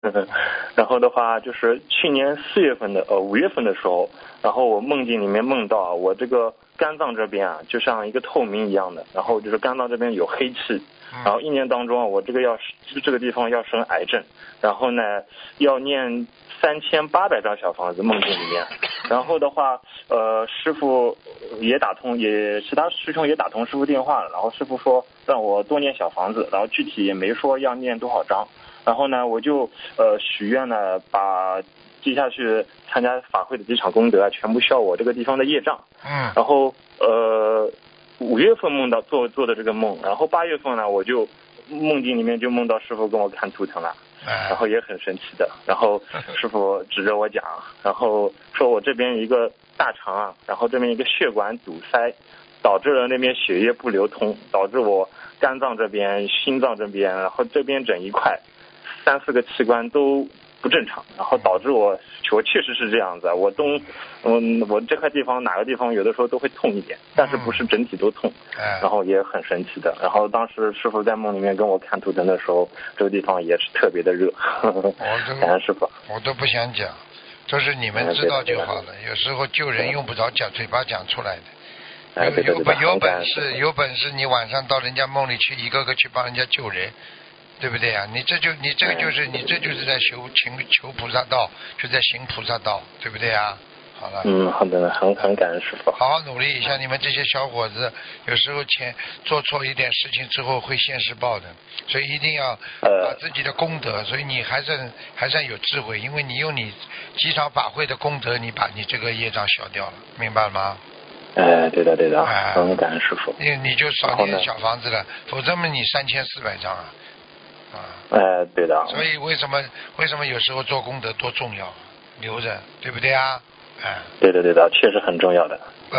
然后的话就是去年5月份的时候，然后我梦境里面梦到我这个肝脏这边啊，就像一个透明一样的，然后就是肝脏这边有黑气，然后一年当中啊，我这个地方要生癌症，然后呢要念3800张小房子，梦境里面，然后的话师傅也打通，其他师兄也打通师傅电话了，然后师傅说让我多念小房子，然后具体也没说要念多少张，然后呢我就许愿呢，把接下去参加法会的几场功德啊，全部消我这个地方的业障。然后5月份梦到做的这个梦，然后8月份呢，我就梦境里面就梦到师傅跟我看图腾了，然后也很神奇的。然后师傅指着我讲，然后说我这边一个大肠啊，然后这边一个血管堵塞，导致了那边血液不流通，导致我肝脏这边、心脏这边，然后这边整一块3-4个器官都不正常，然后导致我确实是这样子，我这块地方哪个地方有的时候都会痛一点，但是不是整体都痛，然后也很神奇的。然后当时师傅在梦里面跟我看图腾的时候，这个地方也是特别的热。感恩师傅。 我都不想讲，都是你们知道就好了。有时候救人用不着讲，嘴巴讲出来的。有本事你晚上到人家梦里去，一个个去帮人家救人，对不对啊？你这就是在求菩萨道，就在行菩萨道，对不对啊？好了。 好的，很感恩师傅。 好好努力，像你们这些小伙子，有时候做错一点事情之后会现世报的，所以一定要把自己的功德，所以你还算有智慧，因为你用你几场法会的功德，你把你这个业障消掉了，明白了吗？ 对的，很感恩师傅。 你就少念小房子了，否则嘛你3400张啊。 对的。 所以为什么有时候做功德多重要，留着，对不对啊？ 对的，确实很重要的。